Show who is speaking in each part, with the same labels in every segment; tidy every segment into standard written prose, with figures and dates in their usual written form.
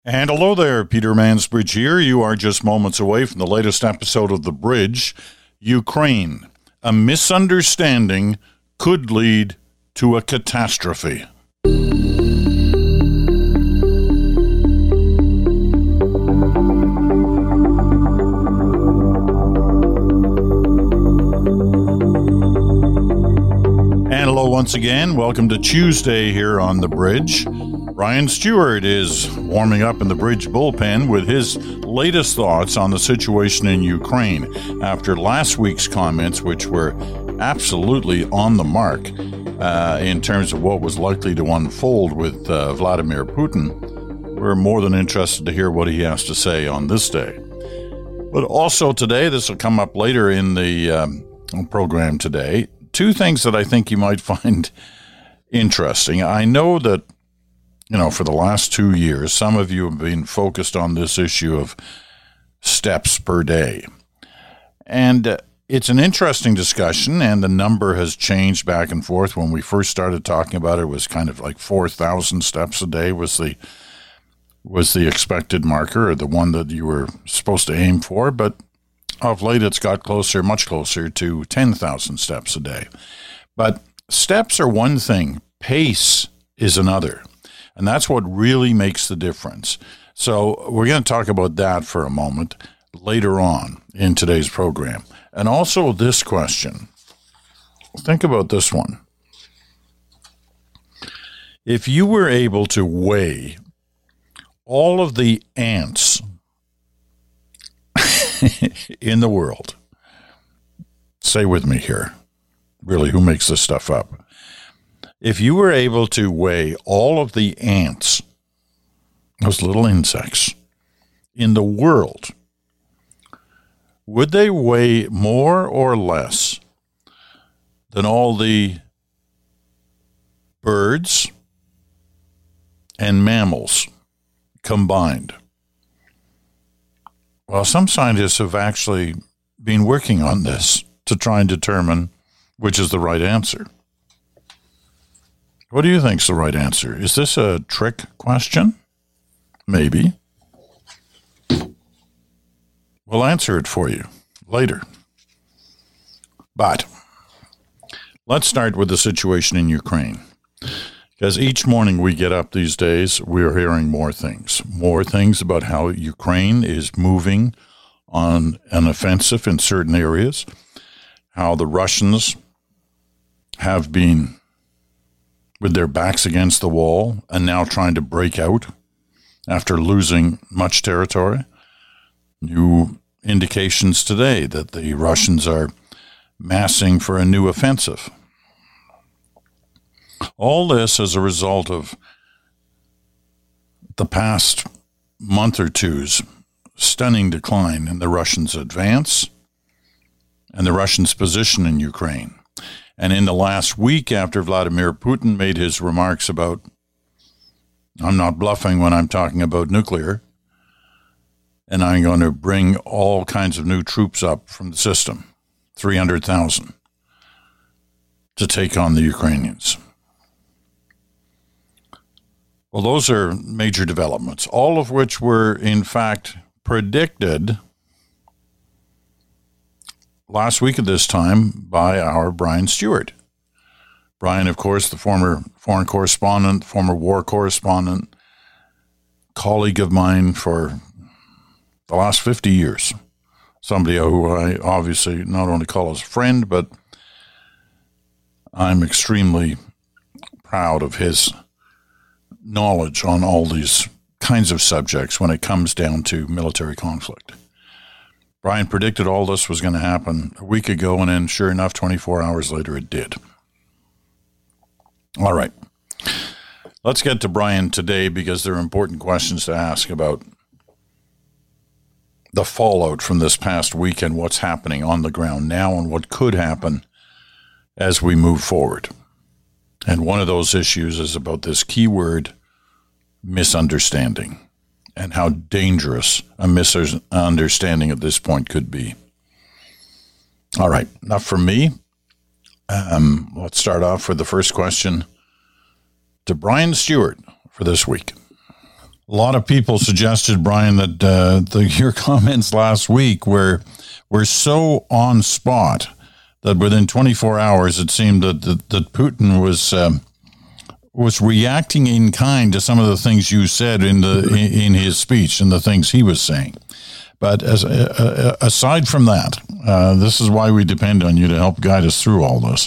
Speaker 1: And hello there, Peter Mansbridge here. You are just moments away from the latest episode of The Bridge. Ukraine. A misunderstanding could lead to a catastrophe. And hello once again. Welcome to Tuesday here on The Bridge. Brian Stewart is warming up in the Bridge bullpen with his latest thoughts on the situation in Ukraine after last week's comments, which were absolutely on the mark in terms of what was likely to unfold with Vladimir Putin. We're more than interested to hear what he has to say on this day. But also today, this will come up later in the program today, two things that I think you might find interesting. I know that for the last 2 years, some of you have been focused on this issue of steps per day. And it's an interesting discussion, and the number has changed back and forth. When we first started talking about it, it was kind of like 4,000 steps a day was the expected marker, or the one that you were supposed to aim for. But of late, it's got closer, much closer to 10,000 steps a day. But steps are one thing. Pace is another. And that's what really makes the difference. So we're going to talk about that for a moment later on in today's program. And also this question. Think about this one. If you were able to weigh all of the ants in the world, say with me here, really, who makes this stuff up? If you were able to weigh all of the ants, those little insects, in the world, would they weigh more or less than all the birds and mammals combined? Well, some scientists have actually been working on this to try and determine which is the right answer. What do you think's the right answer? Is this a trick question? Maybe. We'll answer it for you later. But let's start with the situation in Ukraine. Because each morning we get up these days, we're hearing more things about how Ukraine is moving on an offensive in certain areas, how the Russians have been with their backs against the wall and now trying to break out after losing much territory. New indications today that the Russians are massing for a new offensive. All this as a result of the past month or two's stunning decline in the Russians' advance and the Russians' position in Ukraine. And in the last week, after Vladimir Putin made his remarks about, I'm not bluffing when I'm talking about nuclear, and I'm going to bring all kinds of new troops up from the system, 300,000, to take on the Ukrainians. Well, those are major developments, all of which were, in fact, predicted last week at this time by our Brian Stewart. Brian, of course, the former foreign correspondent, former war correspondent, colleague of mine for the last 50 years. Somebody who I obviously not only call as a friend, but I'm extremely proud of his knowledge on all these kinds of subjects when it comes down to military conflict. Brian predicted all this was going to happen a week ago, and then sure enough, 24 hours later, it did. All right. Let's get to Brian today because there are important questions to ask about the fallout from this past weekend, what's happening on the ground now, and what could happen as we move forward. And one of those issues is about this keyword, misunderstanding, and how dangerous a misunderstanding at this point could be. All right, enough from me. Let's start off with the first question to Brian Stewart for this week. A lot of people suggested, Brian, that your comments last week were so on spot that within 24 hours it seemed that Putin was reacting in kind to some of the things you said in his speech and the things he was saying. But aside from that, this is why we depend on you to help guide us through all this.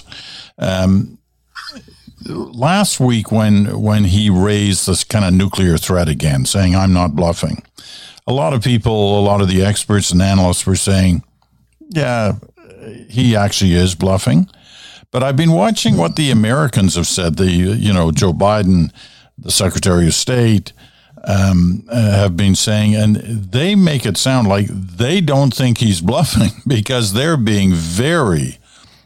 Speaker 1: Last week, when he raised this kind of nuclear threat again, saying, I'm not bluffing, a lot of the experts and analysts were saying, yeah, he actually is bluffing. But I've been watching what the Americans have said. Joe Biden, the Secretary of State, have been saying, and they make it sound like they don't think he's bluffing because they're being very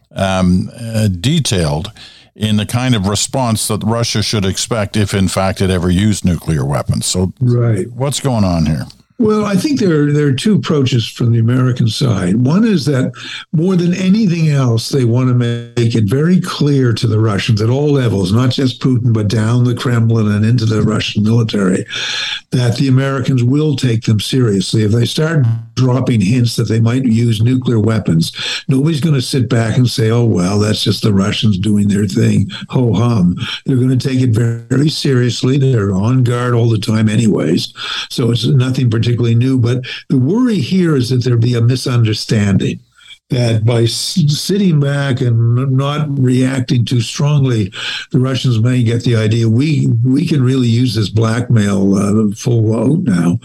Speaker 1: detailed in the kind of response that Russia should expect if, in fact, it ever used nuclear weapons. So, right. What's going on here?
Speaker 2: Well, I think there are two approaches from the American side. One is that more than anything else, they want to make it very clear to the Russians at all levels, not just Putin, but down the Kremlin and into the Russian military, that the Americans will take them seriously. If they start dropping hints that they might use nuclear weapons, nobody's going to sit back and say, oh, well, that's just the Russians doing their thing, ho-hum. They're going to take it very, very seriously. They're on guard all the time anyways, so it's nothing particularly new, but the worry here is that there be a misunderstanding, that by sitting back and not reacting too strongly, the Russians may get the idea we can really use this blackmail full out now.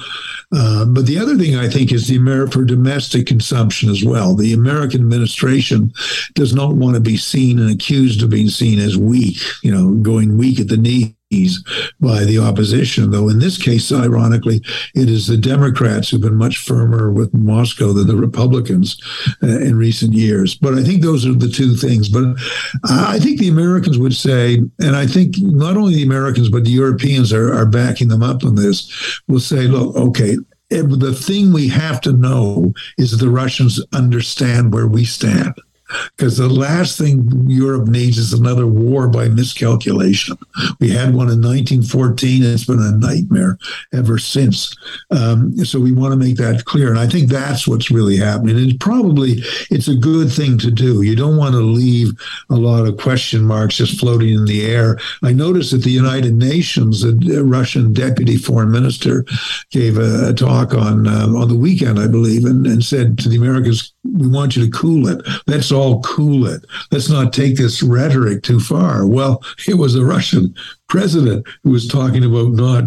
Speaker 2: But the other thing I think is for domestic consumption as well. The American administration does not want to be seen and accused of being seen as weak, going weak at the knee by the opposition, though in this case, ironically, it is the Democrats who've been much firmer with Moscow than the Republicans in recent years. But I think those are the two things. But I think the Americans would say, and I think not only the Americans, but the Europeans are backing them up on this, will say, look, okay, the thing we have to know is that the Russians understand where we stand. Because the last thing Europe needs is another war by miscalculation. We had one in 1914, and it's been a nightmare ever since. So we want to make that clear. And I think that's what's really happening. And it's a good thing to do. You don't want to leave a lot of question marks just floating in the air. I noticed at the United Nations, a Russian deputy foreign minister gave a talk on the weekend, I believe, and said to the Americans, we want you to cool it. Let's all cool it. Let's not take this rhetoric too far. Well, it was the Russian president who was talking about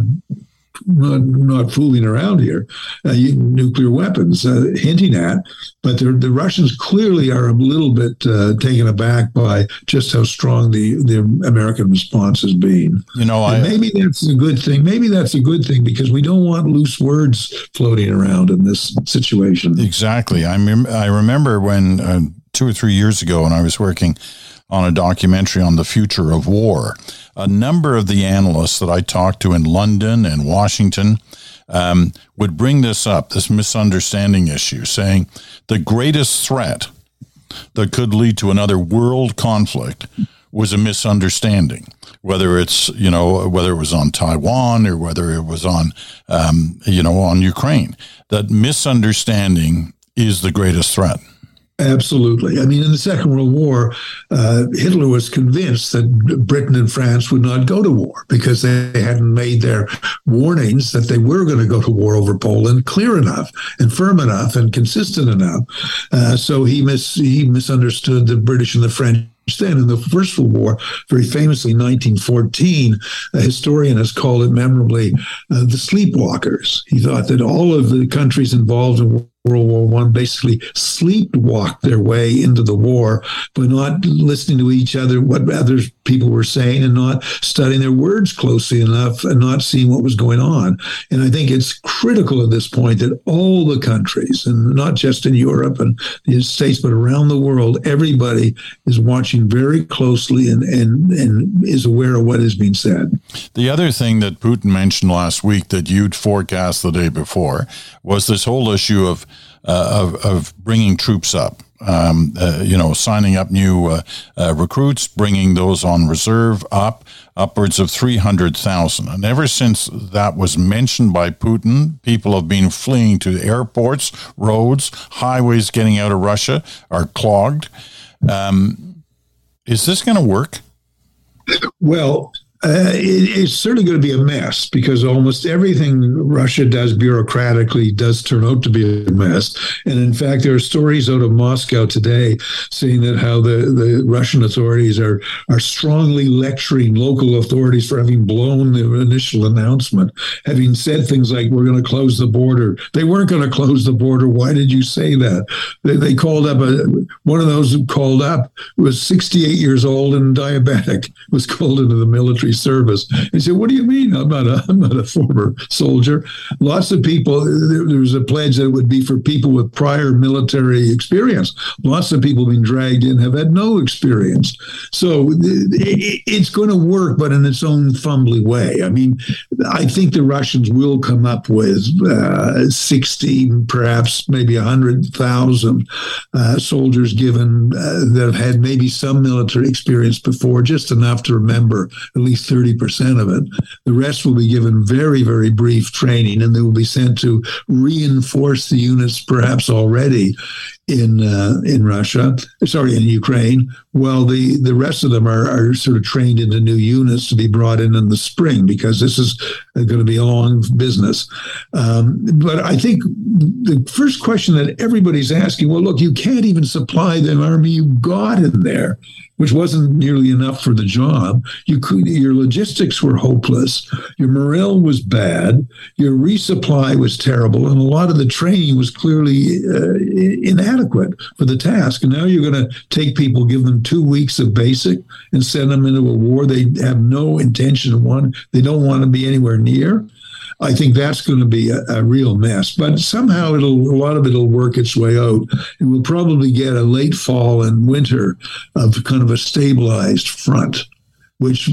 Speaker 2: not fooling around here, nuclear weapons, hinting at. But the Russians clearly are a little bit taken aback by just how strong the American response has been. Maybe that's a good thing. Maybe that's a good thing because we don't want loose words floating around in this situation.
Speaker 1: Exactly. I remember when 2 or 3 years ago when I was working on a documentary on the future of war, a number of the analysts that I talked to in London and Washington would bring this up, this misunderstanding issue, saying the greatest threat that could lead to another world conflict was a misunderstanding, whether it was on Taiwan or whether it was on Ukraine. That misunderstanding is the greatest threat.
Speaker 2: Absolutely. I mean, in the Second World War, Hitler was convinced that Britain and France would not go to war because they hadn't made their warnings that they were going to go to war over Poland clear enough and firm enough and consistent enough. So he misunderstood the British and the French. Then in the First World War, very famously 1914, a historian has called it memorably the sleepwalkers. He thought that all of the countries involved in World War I basically sleepwalked their way into the war by not listening to each other, what other people were saying, and not studying their words closely enough and not seeing what was going on. And I think it's critical at this point that all the countries, and not just in Europe and the United States, but around the world, everybody is watching very closely and is aware of what is being said.
Speaker 1: The other thing that Putin mentioned last week that you'd forecast the day before was this whole issue of bringing troops up signing up new recruits, bringing those on reserve upwards of 300,000. And ever since that was mentioned by Putin, people have been fleeing to airports, roads, highways getting out of Russia are clogged. Is this going to work?
Speaker 2: Well, it's certainly going to be a mess because almost everything Russia does bureaucratically does turn out to be a mess. And in fact, there are stories out of Moscow today saying that how the Russian authorities are strongly lecturing local authorities for having blown the initial announcement, having said things like, we're going to close the border. They weren't going to close the border. Why did you say that? They called up, one of those who called up was 68 years old and diabetic, was called into the military service. He said, what do you mean? I'm not a former soldier. Lots of people, there was a pledge that it would be for people with prior military experience. Lots of people being dragged in have had no experience. So it's going to work, but in its own fumbly way. I mean, I think the Russians will come up with 60, perhaps maybe 100,000 soldiers given that have had maybe some military experience before, just enough to remember at least 30% of it. The rest will be given very, very brief training, and they will be sent to reinforce the units perhaps already in Ukraine, while the rest of them are sort of trained into new units to be brought in the spring, because this is going to be a long business. But I think the first question that everybody's asking, well, look, you can't even supply the army you got in there, which wasn't nearly enough for the job. Your logistics were hopeless. Your morale was bad. Your resupply was terrible. And a lot of the training was clearly inadequate for the task. And now you're going to take people, give them 2 weeks of basic and send them into a war they have no intention of they don't want to be anywhere near. I think that's going to be a real mess. But somehow a lot of it will work its way out. And we'll probably get a late fall and winter of kind of a stabilized front, which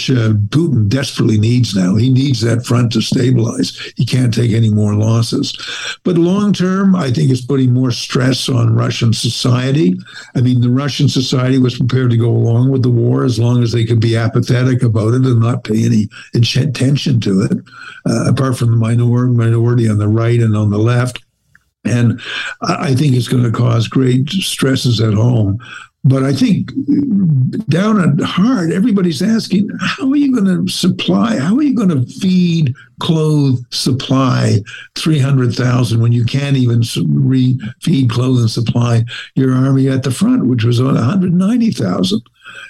Speaker 2: Putin desperately needs now. He needs that front to stabilize. He can't take any more losses. But long term, I think it's putting more stress on Russian society. I mean, the Russian society was prepared to go along with the war as long as they could be apathetic about it and not pay any attention to it, apart from the minority on the right and on the left. And I think it's going to cause great stresses at home. But I think down at heart, everybody's asking, how are you going to supply? How are you going to feed, clothe, supply 300,000 when you can't even feed, clothe, and supply your army at the front, which was on 190,000?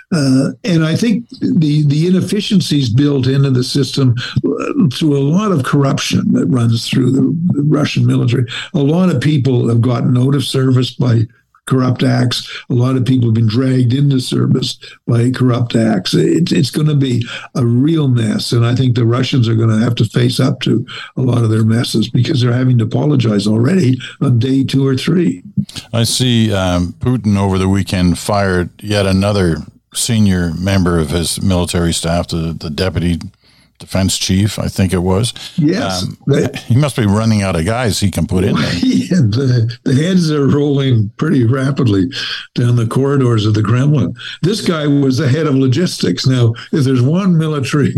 Speaker 2: And I think the inefficiencies built into the system through a lot of corruption that runs through the Russian military. A lot of people have gotten out of service by corrupt acts. A lot of people have been dragged into service by corrupt acts. It's going to be a real mess. And I think the Russians are going to have to face up to a lot of their messes because they're having to apologize already on day 2 or 3.
Speaker 1: I see Putin over the weekend fired yet another senior member of his military staff, the deputy defense chief, I think it was.
Speaker 2: Yes.
Speaker 1: He must be running out of guys he can put in there.
Speaker 2: Yeah, the heads are rolling pretty rapidly down the corridors of the Kremlin. This guy was the head of logistics. Now, if there's one military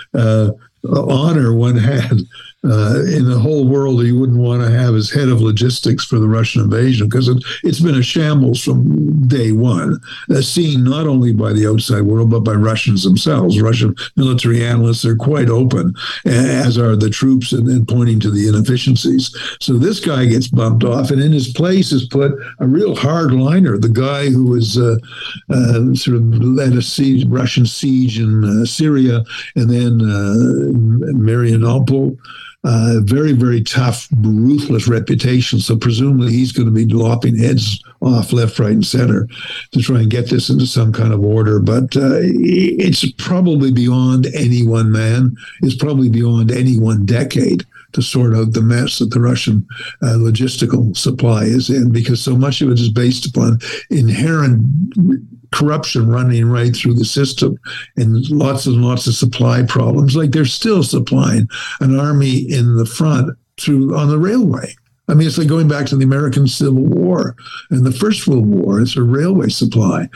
Speaker 2: honor one had in the whole world that you wouldn't want to have as head of logistics for the Russian invasion, because it's been a shambles from day one, seen not only by the outside world, but by Russians themselves. Russian military analysts are quite open, as are the troops, and pointing to the inefficiencies. So this guy gets bumped off, and in his place is put a real hardliner, the guy who was sort of led a Russian siege in Syria, and then Mariupol. Very, very tough, ruthless reputation. So presumably he's going to be lopping heads off left, right, and center to try and get this into some kind of order. But it's probably beyond any one man. It's probably beyond any one decade to sort out the mess that the Russian logistical supply is in, because so much of it is based upon inherent corruption running right through the system and lots of supply problems. Like they're still supplying an army in the front on the railway. I mean, it's like going back to the American Civil War and the First World War. It's a railway supply.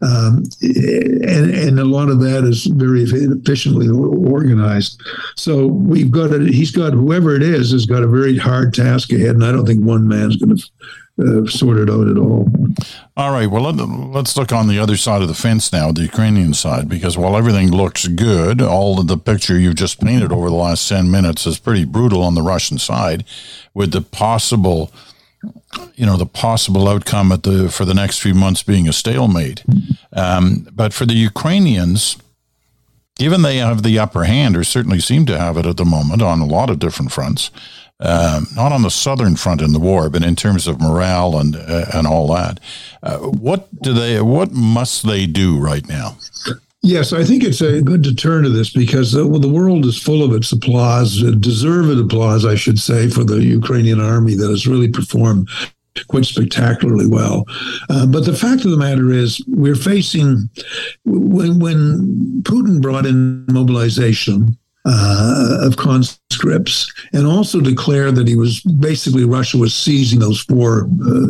Speaker 2: And a lot of that is very efficiently organized. So he's got, whoever it is, has got a very hard task ahead. And I don't think one man's going to sort it out at all.
Speaker 1: All right. Well, let's look on the other side of the fence now, the Ukrainian side, because while everything looks good, all of the picture you've just painted over the last 10 minutes is pretty brutal on the Russian side, with the possible outcome for the next few months being a stalemate. But for the Ukrainians, given they have the upper hand, or certainly seem to have it at the moment on a lot of different fronts, not on the southern front in the war, but in terms of morale and all that. What must they do right now?
Speaker 2: Yes, I think it's good to turn to this because the world is full of its applause, deserved applause, I should say, for the Ukrainian army that has really performed quite spectacularly well. But the fact of the matter is, we're facing, when Putin brought in mobilization of conscripts and also declared that Russia was seizing those 4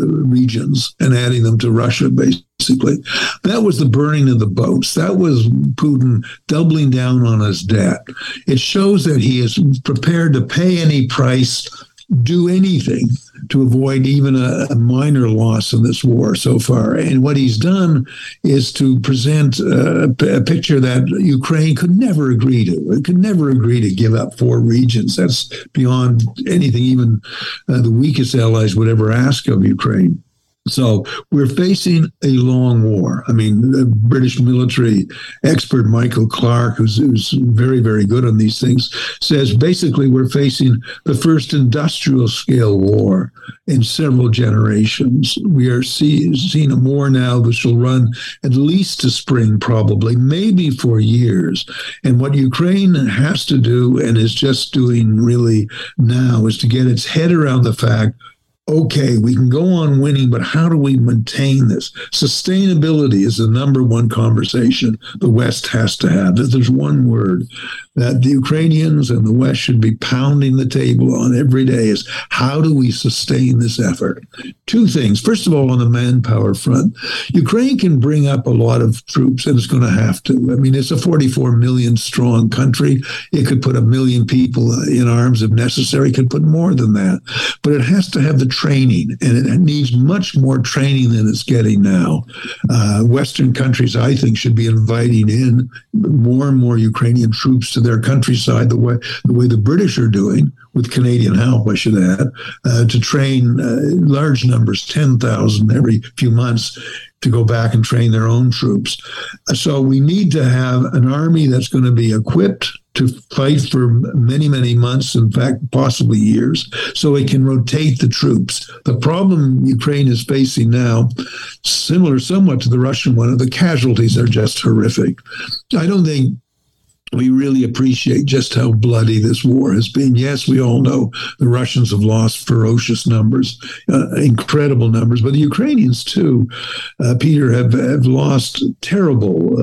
Speaker 2: regions and adding them to Russia, basically. That was the burning of the boats. That was Putin doubling down on his debt. It shows that he is prepared to pay any price, do anything to avoid even a minor loss in this war so far. And what he's done is to present a picture that Ukraine could never agree to. It could never agree to give up 4 regions. That's beyond anything even the weakest allies would ever ask of Ukraine. So we're facing a long war. I mean, the British military expert Michael Clark, who's very, very good on these things, says basically we're facing the first industrial scale war in several generations. We are seeing a war now that shall run at least to spring, probably, maybe for years. And what Ukraine has to do, and is just doing really now, is to get its head around the fact, okay, we can go on winning, but how do we maintain this? Sustainability is the number one conversation the West has to have. If there's one word that the Ukrainians and the West should be pounding the table on every day, is how do we sustain this effort? 2 things. First of all, on the manpower front, Ukraine can bring up a lot of troops, and it's going to have to. I mean, it's a 44 million strong country. It could put 1 million people in arms if necessary. It could put more than that. But it has to have the training, and it needs much more training than it's getting now. Western countries, I think, should be inviting in more and more Ukrainian troops to their countryside, the way the British are doing, with Canadian help, I should add, to train large numbers, 10,000 every few months, to go back and train their own troops. So we need to have an army that's going to be equipped to fight for many, many months, in fact, possibly years, so it can rotate the troops. The problem Ukraine is facing now, similar somewhat to the Russian one, the casualties are just horrific. I don't think we really appreciate just how bloody this war has been. Yes, we all know the Russians have lost ferocious numbers, incredible numbers, but the Ukrainians too, Peter, have lost terrible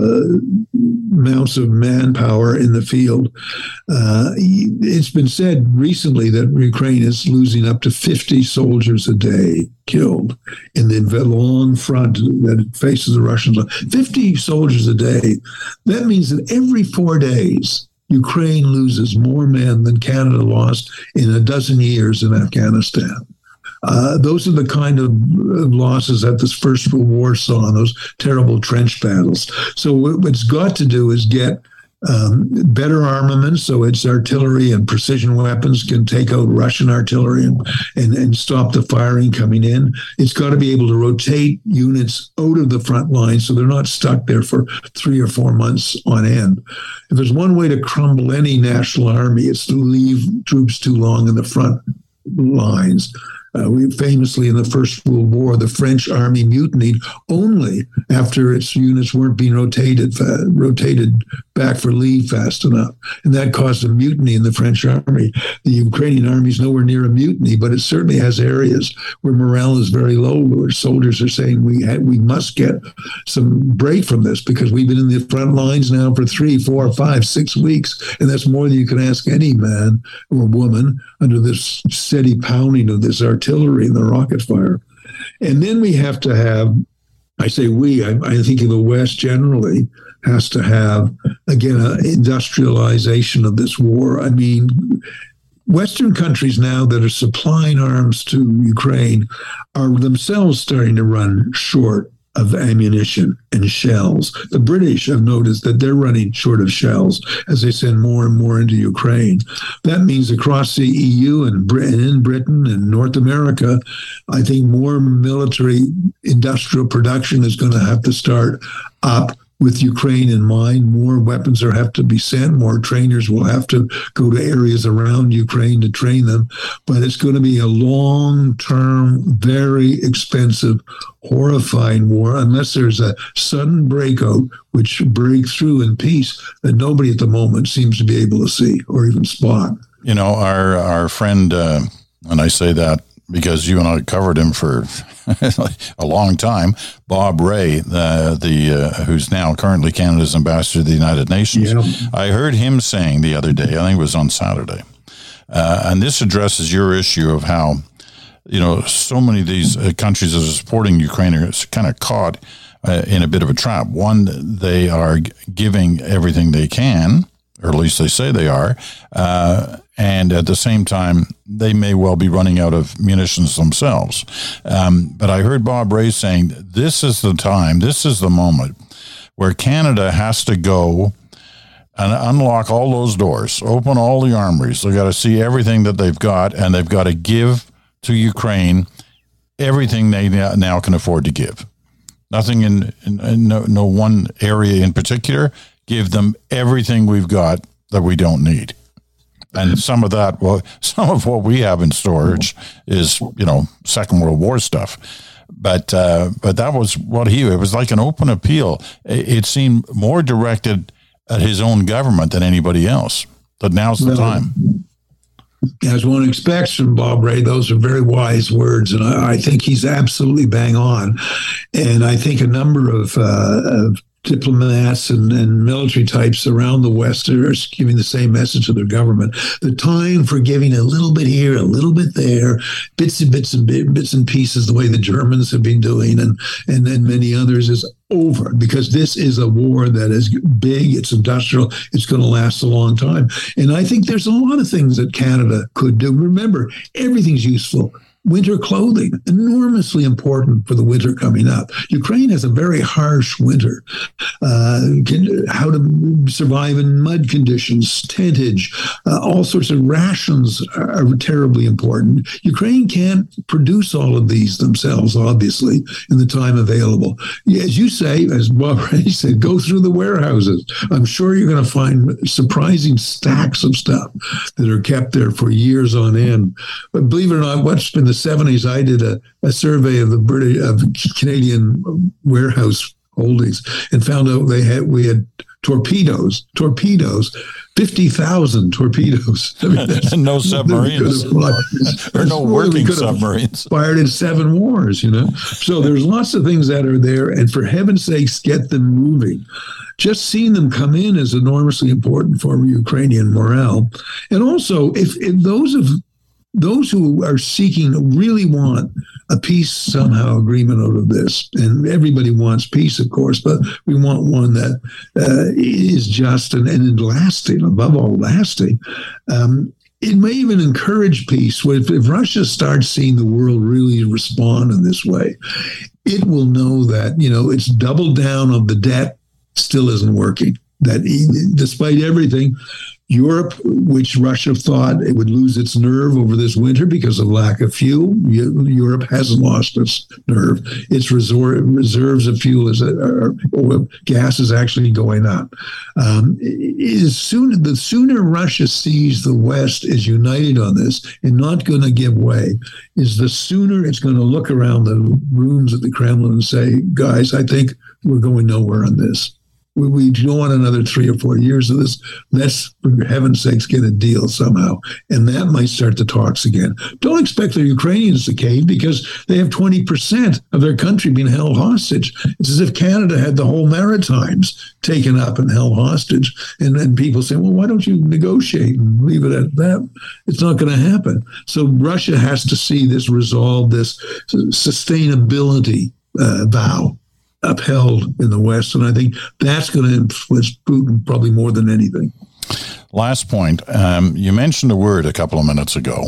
Speaker 2: amounts of manpower in the field. It's been said recently that Ukraine is losing up to 50 soldiers a day killed in the long front that faces the Russians. 50 soldiers a day. That means that every 4 days, Ukraine loses more men than Canada lost in a dozen years in Afghanistan. Those are the kind of losses that this First World War saw, those terrible trench battles. So what it's got to do is get better armaments, so its artillery and precision weapons can take out Russian artillery and stop the firing coming in. It's got to be able to rotate units out of the front line so they're not stuck there for 3 or 4 months on end. If there's one way to crumble any national army, it's to leave troops too long in the front lines. We famously, in the First World War, the French army mutinied only after its units weren't being rotated back for leave fast enough. And that caused a mutiny in the French army. The Ukrainian army is nowhere near a mutiny, but it certainly has areas where morale is very low, where soldiers are saying we must get some break from this because we've been in the front lines now for 3, 4, 5, 6 weeks. And that's more than you can ask any man or woman under this steady pounding of this artillery artillery and the rocket fire. And then we have to have, I say we, I think the West generally has to have, again, an industrialization of this war. I mean, Western countries now that are supplying arms to Ukraine are themselves starting to run short of ammunition and shells. The British have noticed that they're running short of shells as they send more and more into Ukraine. That means across the EU and in Britain and North America, I think more military industrial production is going to have to start up with Ukraine in mind. More weapons have to be sent. More trainers will have to go to areas around Ukraine to train them. But it's going to be a long-term, very expensive, horrifying war unless there's a sudden breakout which breaks through in peace that nobody at the moment seems to be able to see or even spot.
Speaker 1: You know, our friend, and I say that because you and I covered him for a long time, Bob Ray, who's now currently Canada's ambassador to the United Nations. Yeah. I heard him saying the other day, I think it was on Saturday, and this addresses your issue of how, you know, so many of these countries that are supporting Ukraine are kind of caught in a bit of a trap. One, they are giving everything they can, or at least they say they are, and at the same time, they may well be running out of munitions themselves. But I heard Bob Ray saying, this is the time, this is the moment where Canada has to go and unlock all those doors, open all the armories. They've got to see everything that they've got, and they've got to give to Ukraine everything they now can afford to give. Nothing in no one area in particular. Give them everything we've got that we don't need. And some of what we have in storage is, you know, Second World War stuff. But that was it was like an open appeal. It seemed more directed at his own government than anybody else. But now's the time.
Speaker 2: As one expects from Bob Ray, those are very wise words, and I think he's absolutely bang on. And I think a number of diplomats and military types around the West are giving the same message to their government. The time for giving a little bit here, a little bit there, bits and pieces, the way the Germans have been doing, and then many others, is over, because this is a war that is big, it's industrial, it's going to last a long time. And I think there's a lot of things that Canada could do. Remember, everything's useful. Winter clothing, enormously important for the winter coming up. Ukraine has a very harsh winter. How to survive in mud conditions, tentage, all sorts of rations are terribly important. Ukraine can't produce all of these themselves, obviously, in the time available. As you say, as Bob Ray said, go through the warehouses. I'm sure you're going to find surprising stacks of stuff that are kept there for years on end. But believe it or not, what's been the 70s, I did a survey of the Canadian warehouse holdings and found out we had torpedoes, 50,000 torpedoes. I mean,
Speaker 1: and no submarines, or no working submarines.
Speaker 2: Fired in 7 wars, you know. So there's lots of things that are there, and for heaven's sakes, get them moving. Just seeing them come in is enormously important for Ukrainian morale, and also if those who are seeking really want a peace somehow agreement out of this, and everybody wants peace, of course, but we want one that is just and lasting, above all lasting. It may even encourage peace. If Russia starts seeing the world really respond in this way, it will know that, you know, it's doubled down of the debt still isn't working. That despite everything, Europe, which Russia thought it would lose its nerve over this winter because of lack of fuel, Europe hasn't lost its nerve. Its reserves of fuel or gas is actually going up. The sooner Russia sees the West is united on this and not going to give way, is the sooner it's going to look around the rooms at the Kremlin and say, guys, I think we're going nowhere on this. We don't want another 3 or 4 years of this. Let's, for heaven's sakes, get a deal somehow. And that might start the talks again. Don't expect the Ukrainians to cave because they have 20% of their country being held hostage. It's as if Canada had the whole Maritimes taken up and held hostage. And people say, well, why don't you negotiate and leave it at that? It's not going to happen. So Russia has to see this resolve, this sustainability vow upheld in the West. And I think that's going to influence Putin probably more than anything.
Speaker 1: Last point. You mentioned a word a couple of minutes ago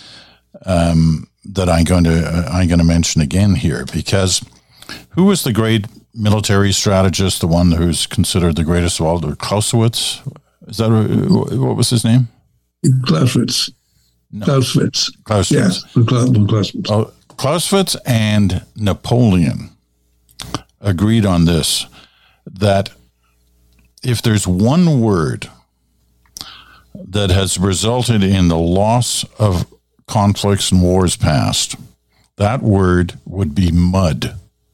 Speaker 1: that I'm going to mention again here, because who was the great military strategist, the one who's considered the greatest of all, Clausewitz? Is that what was his name?
Speaker 2: Clausewitz.
Speaker 1: No.
Speaker 2: Clausewitz.
Speaker 1: Clausewitz.
Speaker 2: Yes, Clausewitz.
Speaker 1: Oh, Clausewitz and Napoleon agreed on this, that if there's one word that has resulted in the loss of conflicts and wars past, that word would be mud.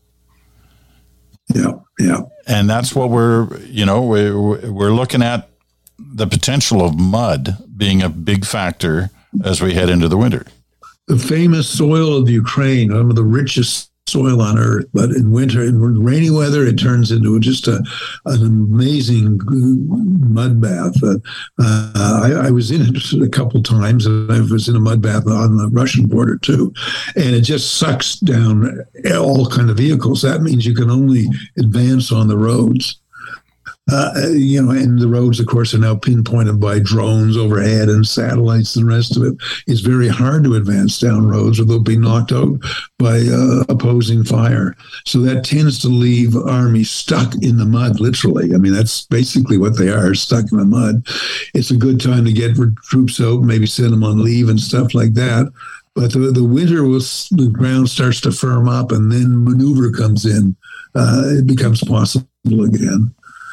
Speaker 2: Yeah.
Speaker 1: And that's what we're looking at, the potential of mud being a big factor as we head into the winter.
Speaker 2: The famous soil of the Ukraine, some of the richest soil on earth, but in winter, in rainy weather, it turns into just an amazing mud bath. I was in it a couple times, and I was in a mud bath on the Russian border too, and it just sucks down all kind of vehicles. That means you can only advance on the roads. And the roads, of course, are now pinpointed by drones overhead and satellites and the rest of it. It's very hard to advance down roads, or they'll be knocked out by opposing fire. So that tends to leave armies stuck in the mud, literally. I mean, that's basically what they are, stuck in the mud. It's a good time to get troops out, maybe send them on leave and stuff like that. But the winter, the ground starts to firm up, and then maneuver comes in. It becomes possible again.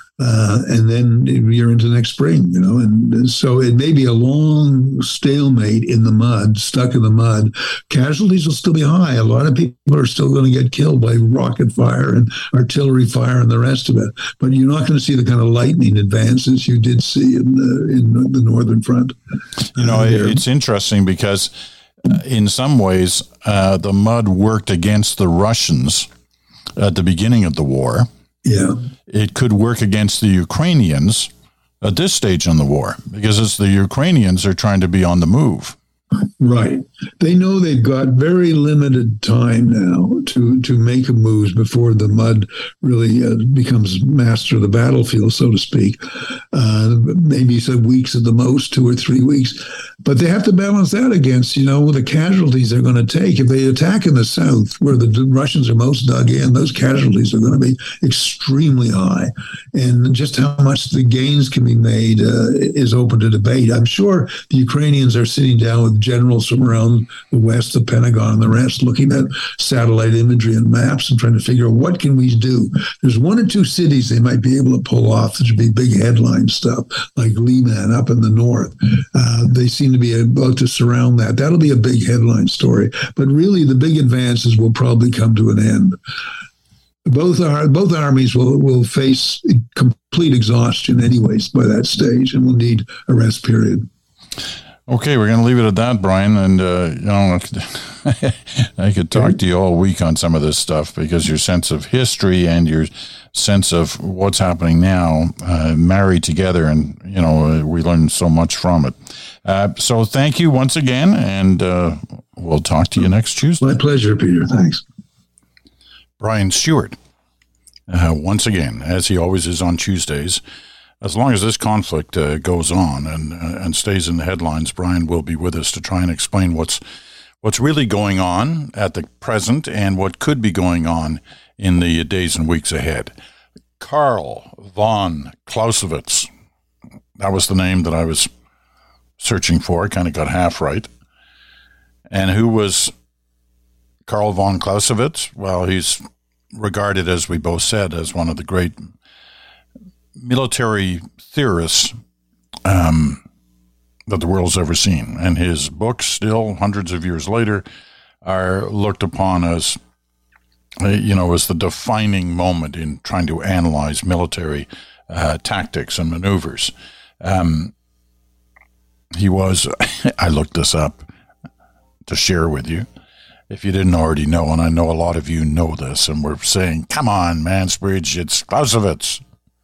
Speaker 2: And then you're into next spring, and so it may be a long stalemate in the mud, stuck in the mud. Casualties will still be high. A lot of people are still going to get killed by rocket fire and artillery fire and the rest of it. But you're not going to see the kind of lightning advances you did see in the northern front.
Speaker 1: It's interesting because in some ways the mud worked against the Russians at the beginning of the war.
Speaker 2: Yeah.
Speaker 1: It could work against the Ukrainians at this stage in the war, because it's the Ukrainians are trying to be on the move.
Speaker 2: Right. They know they've got very limited time now to make moves before the mud really becomes master of the battlefield, so to speak. Maybe some weeks at the most, 2 or 3 weeks. But they have to balance that against, the casualties they're going to take. If they attack in the south, where the Russians are most dug in, those casualties are going to be extremely high. And just how much the gains can be made is open to debate. I'm sure the Ukrainians are sitting down with generals from around the West, the Pentagon, and the rest, looking at satellite imagery and maps and trying to figure out what can we do. There's 1 or 2 cities they might be able to pull off that should be big headline stuff, like Liman up in the north. They seem to be about to surround that. That'll be a big headline story. But really, the big advances will probably come to an end. Both armies will face complete exhaustion anyways by that stage, and will need a rest period.
Speaker 1: Okay, we're going to leave it at that, Brian. And, I could talk to you all week on some of this stuff, because your sense of history and your sense of what's happening now marry together, and, we learn so much from it. So thank you once again, and we'll talk to you next Tuesday.
Speaker 2: My pleasure, Peter. Thanks.
Speaker 1: Brian Stewart, once again, as he always is on Tuesdays. As long as this conflict goes on and stays in the headlines, Brian will be with us to try and explain what's really going on at the present and what could be going on in the days and weeks ahead. Karl von Clausewitz, that was the name that I was searching for. I kind of got half right. And who was Karl von Clausewitz? Well, he's regarded, as we both said, as one of the great military theorists that the world's ever seen. And his books, still hundreds of years later, are looked upon as, as the defining moment in trying to analyze military tactics and maneuvers. He was, I looked this up to share with you, if you didn't already know, and I know a lot of you know this, and we're saying, come on, Mansbridge, it's Clausewitz.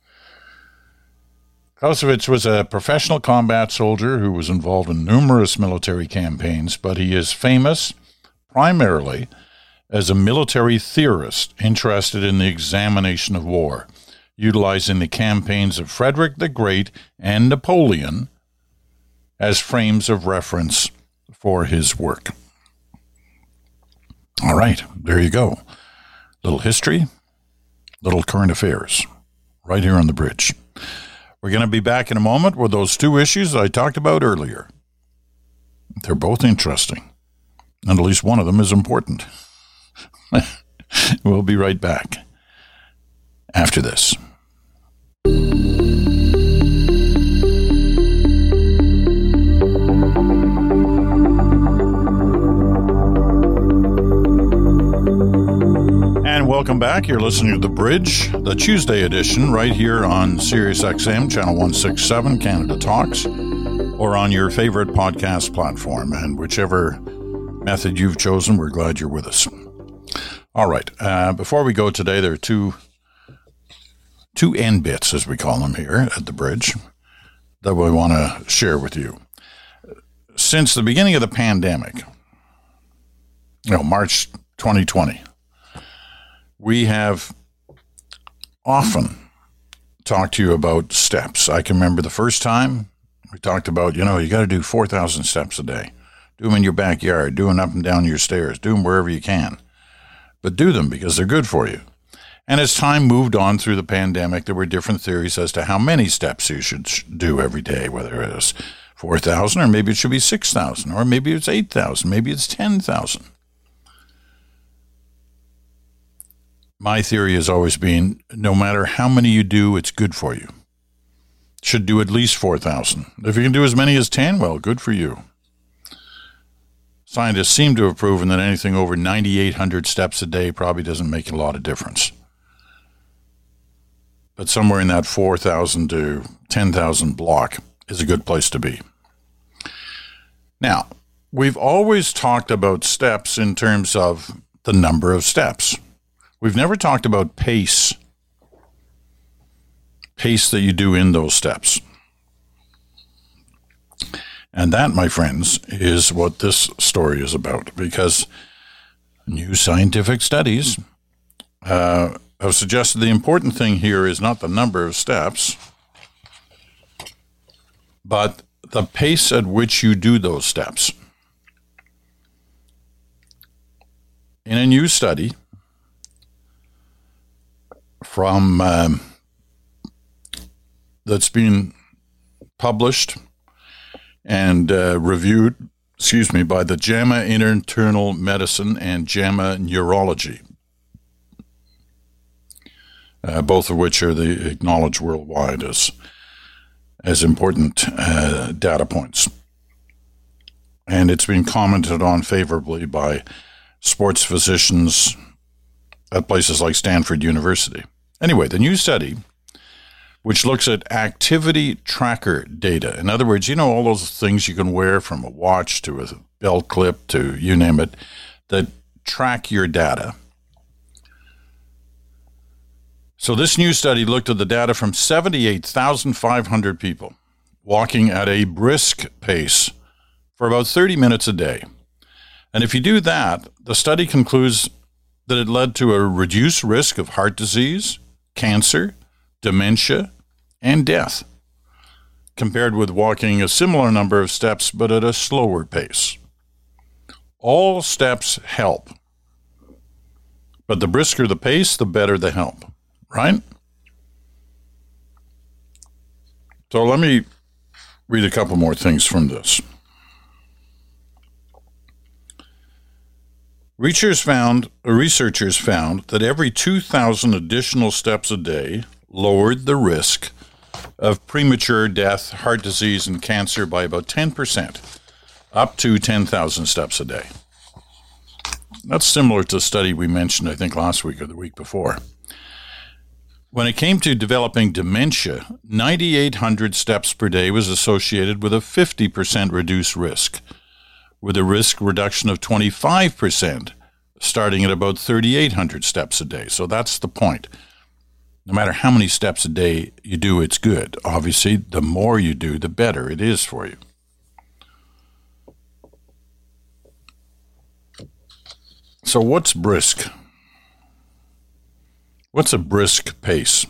Speaker 1: Clausewitz was a professional combat soldier who was involved in numerous military campaigns, but he is famous primarily as a military theorist interested in the examination of war, utilizing the campaigns of Frederick the Great and Napoleon as frames of reference for his work. All right, there you go. Little history, little current affairs, right here on the bridge. We're going to be back in a moment with those two issues I talked about earlier. They're both interesting, and at least one of them is important. We'll be right back after this. Welcome back. You're listening to The Bridge, the Tuesday edition, right here on Sirius XM, Channel 167, Canada Talks, or on your favorite podcast platform. And whichever method you've chosen, we're glad you're with us. All right. Before we go today, there are two end bits, as we call them here at The Bridge, that we want to share with you. Since the beginning of the pandemic, March 2020, we have often talked to you about steps. I can remember the first time we talked about, you got to do 4,000 steps a day. Do them in your backyard, do them up and down your stairs, do them wherever you can. But do them because they're good for you. And as time moved on through the pandemic, there were different theories as to how many steps you should do every day, whether it is 4,000 or maybe it should be 6,000 or maybe it's 8,000, maybe it's 10,000. My theory has always been, no matter how many you do, it's good for you. Should do at least 4,000. If you can do as many as 10, well, good for you. Scientists seem to have proven that anything over 9,800 steps a day probably doesn't make a lot of difference. But somewhere in that 4,000 to 10,000 block is a good place to be. Now, we've always talked about steps in terms of the number of steps. We've never talked about pace that you do in those steps. And that, my friends, is what this story is about, because new scientific studies have suggested the important thing here is not the number of steps, but the pace at which you do those steps. In a new study from that's been published and reviewed, by the JAMA Internal Medicine and JAMA Neurology, both of which are acknowledged worldwide as important data points. And it's been commented on favorably by sports physicians at places like Stanford University. Anyway, the new study, which looks at activity tracker data. In other words, all those things you can wear from a watch to a belt clip to you name it, that track your data. So this new study looked at the data from 78,500 people walking at a brisk pace for about 30 minutes a day. And if you do that, the study concludes that it led to a reduced risk of heart disease, cancer, dementia, and death, compared with walking a similar number of steps but at a slower pace. All steps help, but the brisker the pace, the better the help, right? So let me read a couple more things from this. Researchers found that every 2,000 additional steps a day lowered the risk of premature death, heart disease, and cancer by about 10%, up to 10,000 steps a day. That's similar to the study we mentioned, I think, last week or the week before. When it came to developing dementia, 9,800 steps per day was associated with a 50% reduced risk, with a risk reduction of 25%, starting at about 3,800 steps a day. So that's the point. No matter how many steps a day you do, it's good. Obviously, the more you do, the better it is for you. So what's brisk? What's a brisk pace?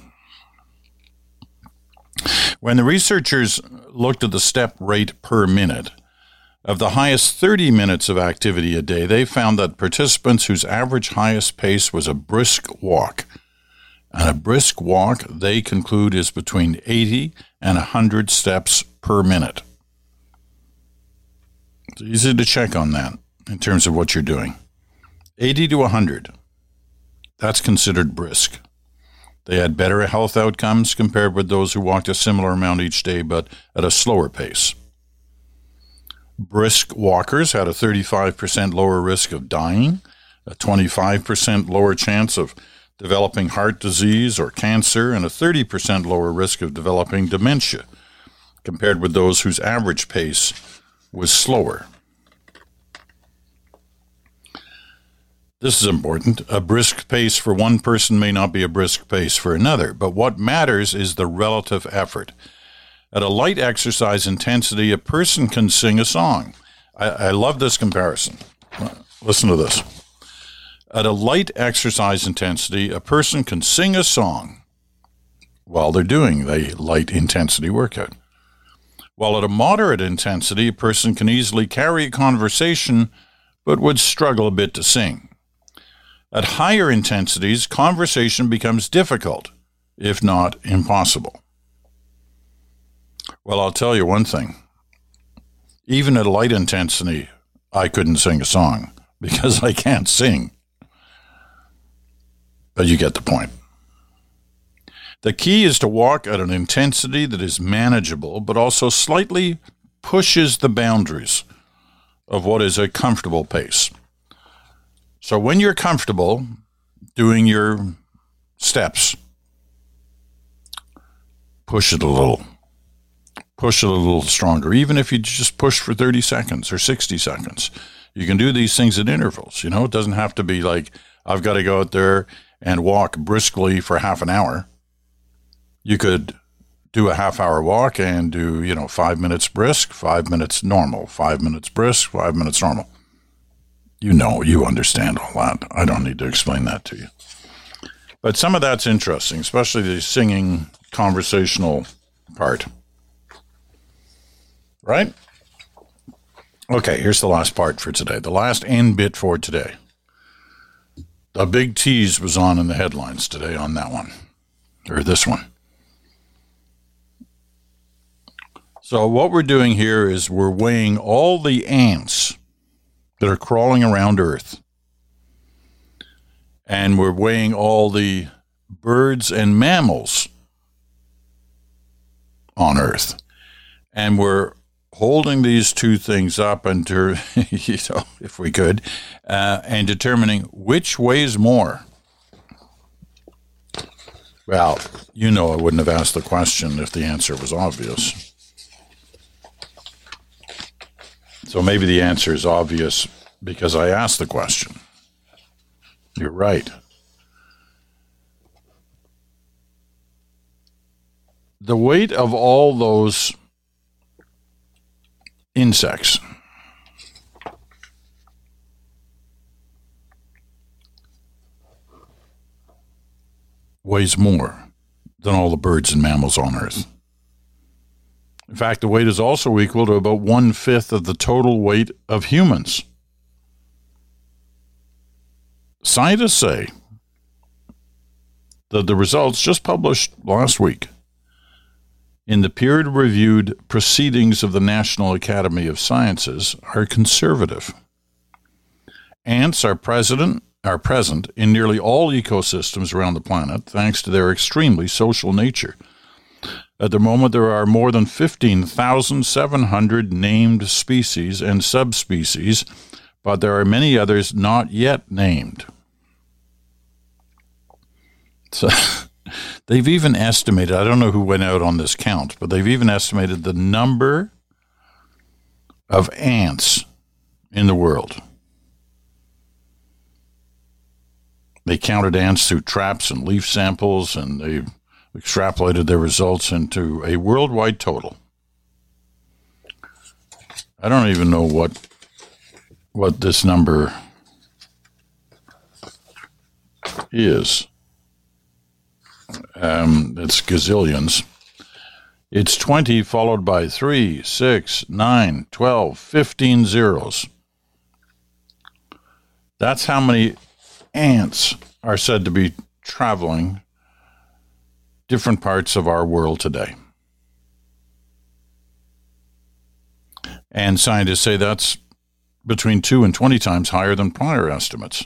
Speaker 1: When the researchers looked at the step rate per minute of the highest 30 minutes of activity a day, they found that participants whose average highest pace was a brisk walk. And a brisk walk, they conclude, is between 80 and 100 steps per minute. It's easy to check on that in terms of what you're doing. 80 to 100. That's considered brisk. They had better health outcomes compared with those who walked a similar amount each day, but at a slower pace. Brisk walkers had a 35% lower risk of dying, a 25% lower chance of developing heart disease or cancer, and a 30% lower risk of developing dementia, compared with those whose average pace was slower. This is important. A brisk pace for one person may not be a brisk pace for another, but what matters is the relative effort. At a light exercise intensity, a person can sing a song. I love this comparison. Listen to this. At a light exercise intensity, a person can sing a song while they're doing the light intensity workout. While at a moderate intensity, a person can easily carry a conversation, but would struggle a bit to sing. At higher intensities, conversation becomes difficult, if not impossible. Well, I'll tell you one thing. Even at a light intensity, I couldn't sing a song because I can't sing. But you get the point. The key is to walk at an intensity that is manageable, but also slightly pushes the boundaries of what is a comfortable pace. So when you're comfortable doing your steps, push it a little. Push it a little stronger, even if you just push for 30 seconds or 60 seconds. You can do these things at intervals. You know, it doesn't have to be like, I've got to go out there and walk briskly for half an hour. You could do a half-hour walk and do, 5 minutes brisk, 5 minutes normal, 5 minutes brisk, 5 minutes normal. You understand all that. I don't need to explain that to you. But some of that's interesting, especially the singing conversational part. Right? Okay, here's the last part for today. The last end bit for today. A big tease was on in the headlines today on that one, or this one. So what we're doing here is we're weighing all the ants that are crawling around Earth. And we're weighing all the birds and mammals on Earth. And we're holding these two things up and, if we could, and determining which weighs more. Well, I wouldn't have asked the question if the answer was obvious. So maybe the answer is obvious because I asked the question. You're right. The weight of all those insects weighs more than all the birds and mammals on Earth. In fact, the weight is also equal to about 1/5 of the total weight of humans. Scientists say that the results just published last week in the peer-reviewed proceedings of the National Academy of Sciences are conservative. Ants are present in nearly all ecosystems around the planet thanks to their extremely social nature. At the moment, there are more than 15,700 named species and subspecies, but there are many others not yet named. So They've even estimated, I don't know who went out on this count, but they've even estimated the number of ants in the world. They counted ants through traps and leaf samples, and they extrapolated their results into a worldwide total. I don't even know what this number is. It's gazillions. It's 20 followed by 3, 6, 9, 12, 15 zeros. That's how many ants are said to be traveling different parts of our world today. And scientists say that's between 2 and 20 times higher than prior estimates.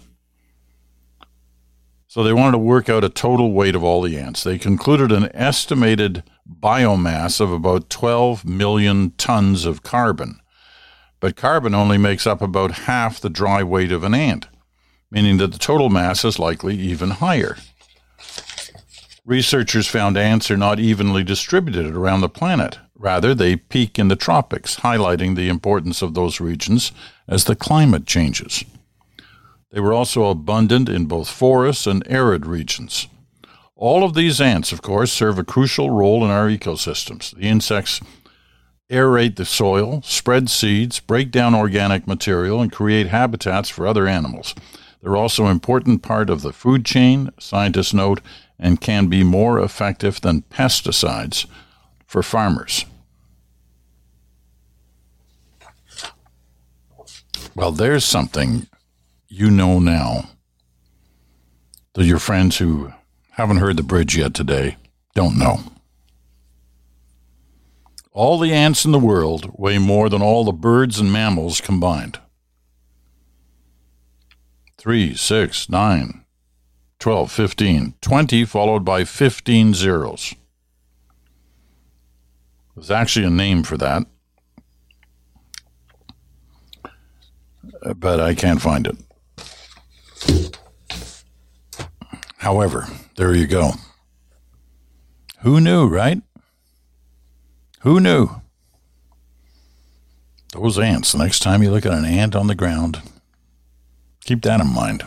Speaker 1: So they wanted to work out a total weight of all the ants. They concluded an estimated biomass of about 12 million tons of carbon. But carbon only makes up about half the dry weight of an ant, meaning that the total mass is likely even higher. Researchers found ants are not evenly distributed around the planet. Rather, they peak in the tropics, highlighting the importance of those regions as the climate changes. They were also abundant in both forests and arid regions. All of these ants, of course, serve a crucial role in our ecosystems. The insects aerate the soil, spread seeds, break down organic material, and create habitats for other animals. They're also an important part of the food chain, scientists note, and can be more effective than pesticides for farmers. Well, there's something you know now that your friends who haven't heard the bridge yet today don't know. All the ants in the world weigh more than all the birds and mammals combined. 3, 6, 9, 12, 15, 20 followed by 15 zeros. There's actually a name for that, but I can't find it. However, there you go. Who knew, right? Who knew? Those ants, the next time you look at an ant on the ground, keep that in mind.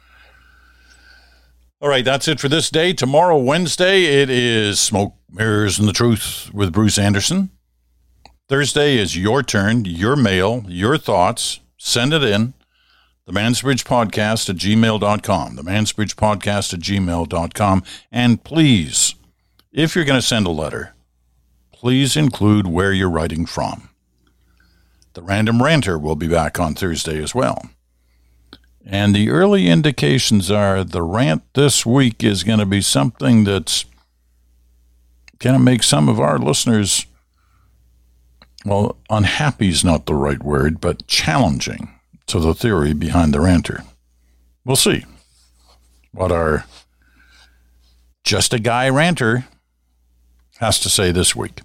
Speaker 1: All right, that's it for this day. Tomorrow, Wednesday, it is Smoke, Mirrors, and the Truth with Bruce Anderson. Thursday is your turn, your mail, your thoughts. Send it in. The Mansbridge Podcast at gmail.com. The Mansbridge Podcast at gmail.com. And please, if you're going to send a letter, please include where you're writing from. The Random Ranter will be back on Thursday as well. And the early indications are the rant this week is going to be something that's going to make some of our listeners, well, unhappy is not the right word, but challenging to the theory behind the ranter. We'll see what our Just a Guy ranter has to say this week.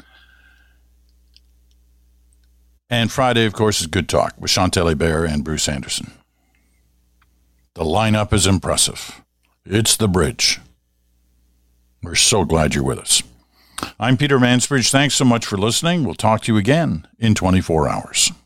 Speaker 1: And Friday, of course, is Good Talk with Chantal Hébert and Bruce Anderson. The lineup is impressive. It's the bridge. We're so glad you're with us. I'm Peter Mansbridge. Thanks so much for listening. We'll talk to you again in 24 hours.